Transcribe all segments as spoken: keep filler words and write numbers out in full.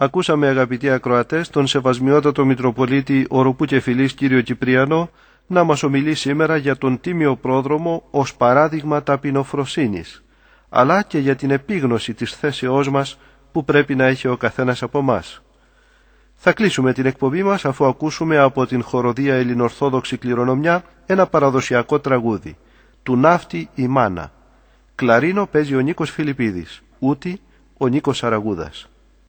Ακούσαμε, αγαπητοί ακροατές, τον Σεβασμιότατο Μητροπολίτη Οροπού και Φιλής κύριο Κυπριανό να μας ομιλεί σήμερα για τον τίμιο πρόδρομο ως παράδειγμα ταπεινοφροσύνης, αλλά και για την επίγνωση της θέσεώς μας που πρέπει να έχει ο καθένας από μας. Θα κλείσουμε την εκπομπή μας αφού ακούσουμε από την χοροδία Ελληνορθόδοξη Κληρονομιά ένα παραδοσιακό τραγούδι, του Ναύτη η Μάνα. Κλαρίνο παίζει ο Νίκος Φιλιππίδης, ούτη ο Νίκος Αραγούδας.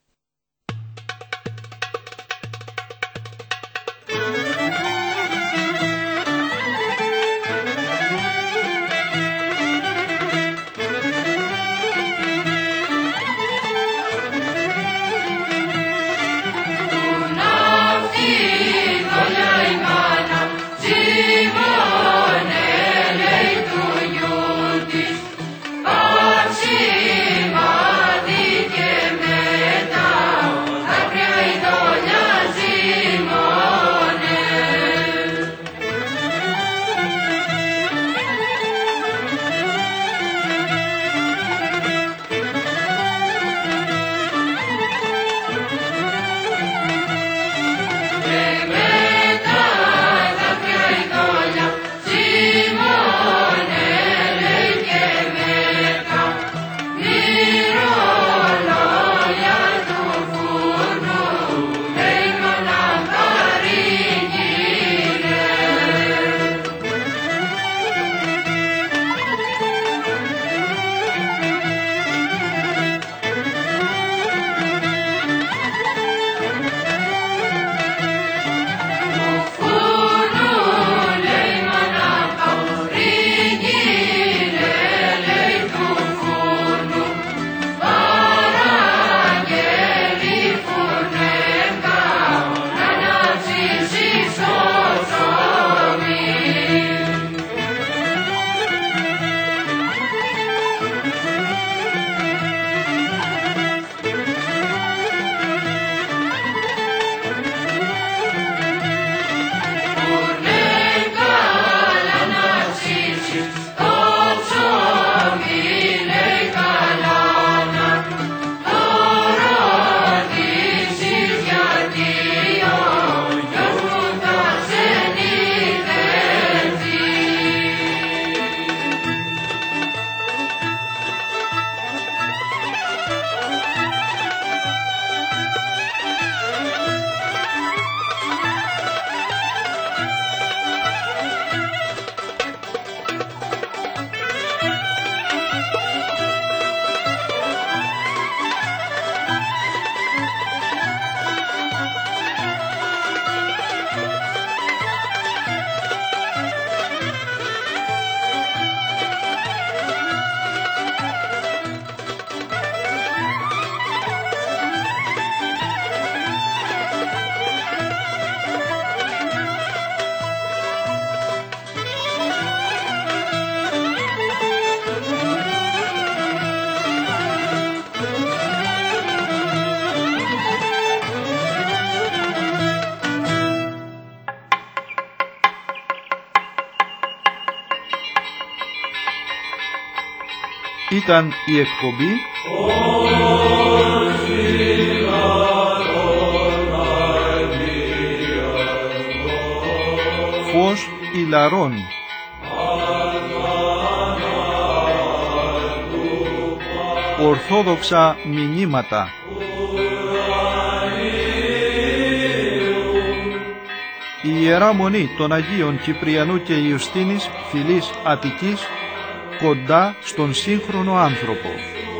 Ήταν η εκπομπή Φως Ηλαρών, Ορθόδοξα μηνύματα, η Ιερά Μονή των Αγίων Κυπριανού και Ιουστίνης Φυλής Αττικής, κοντά στον σύγχρονο άνθρωπο.